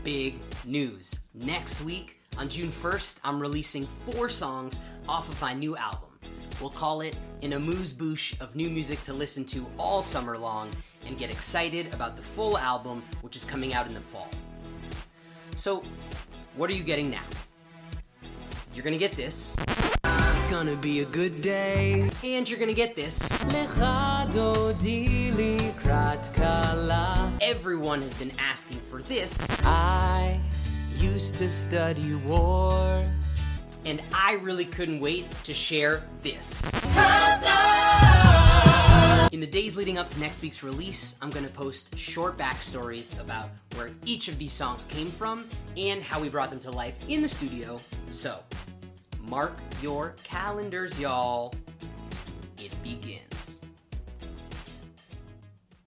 big news. Next week, on June 1st, I'm releasing 4 songs off of my new album. We'll call it an amuse-bouche of new music to listen to all summer long and get excited about the full album, which is coming out in the fall. So, what are you getting now? You're gonna get this. It's gonna be a good day. And you're gonna get this. Everyone has been asking for this. I used to study war. And I really couldn't wait to share this. In the days leading up to next week's release, I'm gonna post short backstories about where each of these songs came from and how we brought them to life in the studio. So, mark your calendars, y'all. It begins.